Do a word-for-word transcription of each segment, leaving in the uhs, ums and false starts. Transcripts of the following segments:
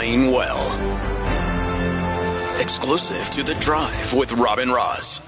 lying well. Exclusive to The Drive with Robin Ross.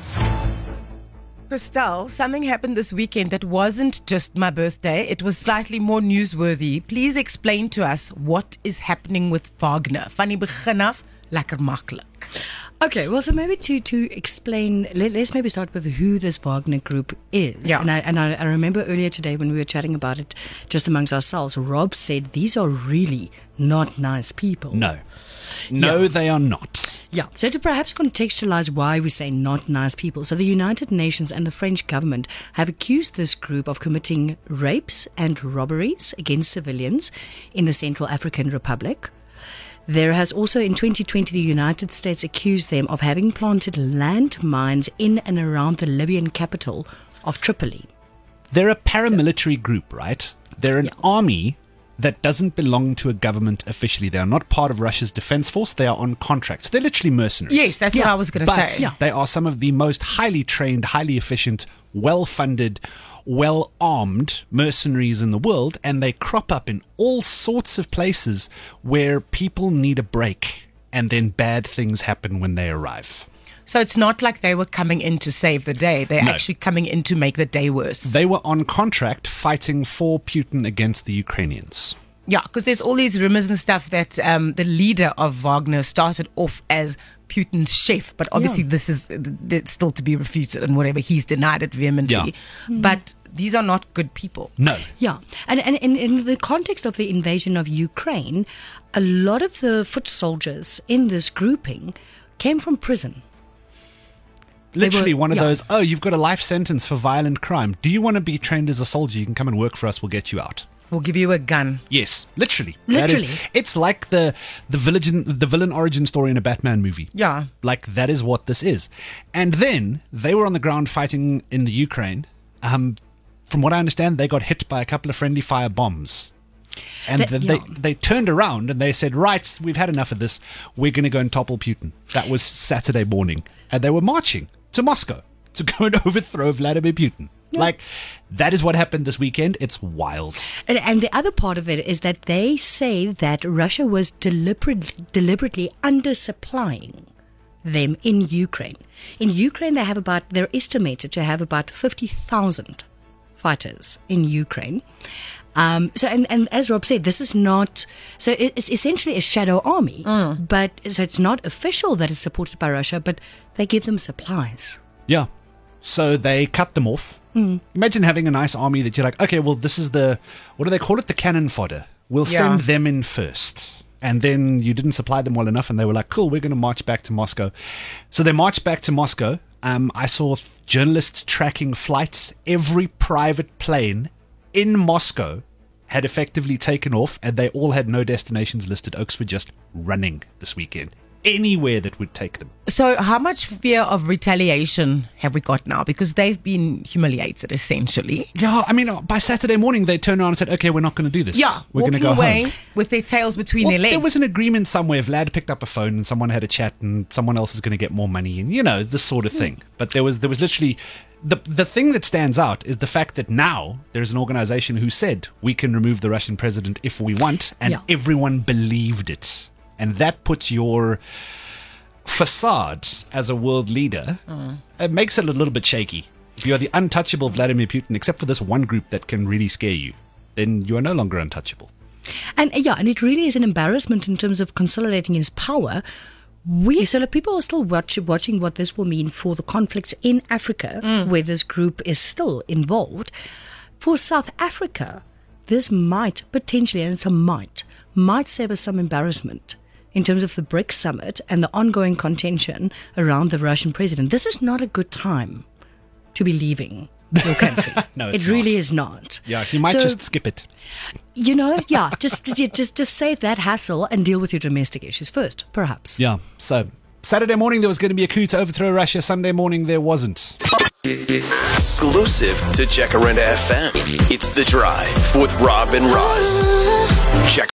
Christelle, something happened this weekend that wasn't just my birthday. It was slightly more newsworthy. Please explain to us what is happening with Wagner. Van die begin af, lekker maklik. Okay, well, so maybe to, to explain, let, let's maybe start with who this Wagner group is. Yeah. And, I, and I, I remember earlier today when we were chatting about it just amongst ourselves, Rob said these are really not nice people. No. No, Yeah. they are not. Yeah, so to perhaps contextualize why we say not nice people. So the United Nations and the French government have accused this group of committing rapes and robberies against civilians in the Central African Republic. There has also in twenty twenty the United States accused them of having planted landmines in and around the Libyan capital of Tripoli. They're a paramilitary group, right? They're an Yeah. army that doesn't belong to a government officially. They are not part of Russia's defense force. They are on contract. So they're literally mercenaries. Yes, that's what Yeah, I was going to But say. they are some of the most highly trained, highly efficient, well-funded, well-armed mercenaries in the world, and they crop up in all sorts of places where people need a break, and then bad things happen when they arrive. So it's not like they were coming in to save the day. They're No. actually coming in to make the day worse. They were on contract fighting for Putin against the Ukrainians. Yeah, because there's all these rumors and stuff that um, the leader of Wagner started off as Putin's chef, but obviously Yeah. this is it's still to be refuted and whatever. He's denied it vehemently. But these are not good people. No. Yeah, and, and in, in the context of the invasion of Ukraine, a lot of the foot soldiers in this grouping came from prison. Literally were- one of yeah. those, oh, you've got a life sentence for violent crime. Do you want to be trained as a soldier? You can come and work for us. We'll get you out. We'll give you a gun. Yes, literally. Literally. That is, it's like the the villain, the villain origin story in a Batman movie. Yeah. Like, that is what this is. And then they were on the ground fighting in the Ukraine. Um, from what I understand, they got hit by a couple of friendly fire bombs. And That- then yeah. they, they turned around and they said, right, we've had enough of this. We're going to go and topple Putin. That was Saturday morning. And they were marching to Moscow to go and overthrow Vladimir Putin. Like, that is what happened this weekend. It's wild. And, and the other part of it is that they say that Russia was deliberately, deliberately undersupplying them in Ukraine. In Ukraine, they have about, they're estimated to have about fifty thousand fighters in Ukraine. Um, so, and, and as Rob said, this is not, so it, it's essentially a shadow army, but so it's not official that it's supported by Russia, but they give them supplies. Yeah. So they cut them off. Imagine having a nice army that you're like, okay, well, this is the, what do they call it? The cannon fodder. We'll Yeah. send them in first. And then you didn't supply them well enough, and they were like, cool, we're going to march back to Moscow. So they marched back to Moscow. Um, I saw th- journalists tracking flights. Every private plane in Moscow had effectively taken off, and they all had no destinations listed. Oaks were just running this weekend. Anywhere that would take them. So how much fear of retaliation have we got now? Because they've been humiliated, essentially. Yeah, I mean, uh, by Saturday morning, they turned around and said, okay, we're not going to do this. Yeah, we're going to walking go away home. with their tails between Well, their legs. there was an agreement somewhere. Vlad picked up a phone and someone had a chat and someone else is going to get more money and, you know, this sort of thing. But there was there was literally... The, the thing that stands out is the fact that now there's an organization who said we can remove the Russian president if we want, and Yeah. everyone believed it. And that puts your facade as a world leader, it makes it a little bit shaky. If you are the untouchable Vladimir Putin, except for this one group that can really scare you, then you are no longer untouchable. And uh, yeah, and it really is an embarrassment in terms of consolidating his power. We so like, people are still watch, watching what this will mean for the conflicts in Africa, where this group is still involved. For South Africa, this might potentially, and it's a might, might save us some embarrassment in terms of the BRICS summit and the ongoing contention around the Russian president. This is not a good time to be leaving your country. No, it's it really not. is not. Yeah, you might So- just skip it. You know, yeah, just just just save that hassle and deal with your domestic issues first, perhaps. Yeah, so Saturday morning there was going to be a coup to overthrow Russia. Sunday morning there wasn't. Exclusive to Jacaranda F M. It's The Drive with Rob and Roz. Jacaranda.